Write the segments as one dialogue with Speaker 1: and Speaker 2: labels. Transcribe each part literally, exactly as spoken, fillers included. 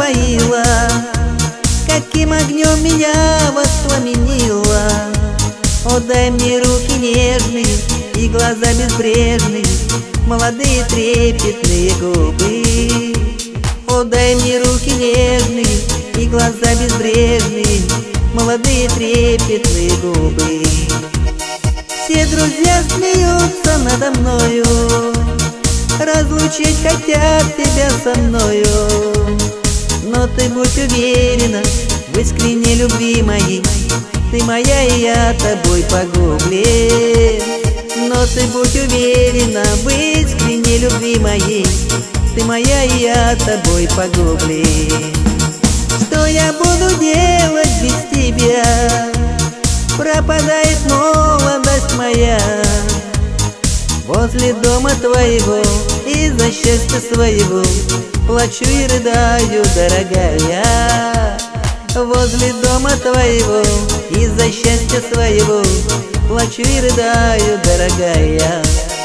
Speaker 1: напоила, каким огнем меня воспламенила. О, дай мне руки нежные и глаза безбрежные, молодые трепетные губы. О, дай мне руки нежные и глаза безбрежные, молодые трепетные губы. Все друзья смеются надо мною, разлучить хотят тебя со мною. Но ты будь уверена в искренней любви моей, ты моя и я тобой погублен. Но ты будь уверена в искренней любви моей, ты моя и я тобой погублен. Что я буду делать без тебя? Пропадает молодость моя. Возле дома твоего из-за счастья своего плачу и рыдаю, дорогая. Возле дома твоего из-за счастья своего плачу и рыдаю, дорогая.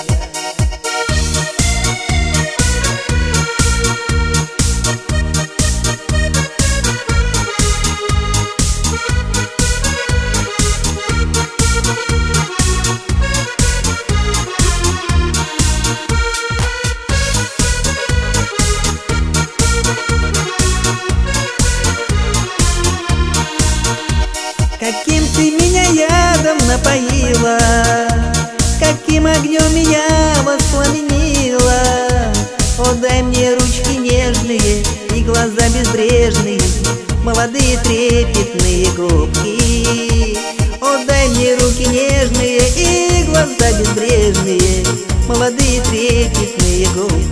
Speaker 1: Каким ты меня ядом напоила, каким огнем меня воспламенила. О, дай мне ручки нежные и глаза безбрежные, молодые трепетные губки. О, дай мне руки нежные и глаза безбрежные, молодые трепетные губки.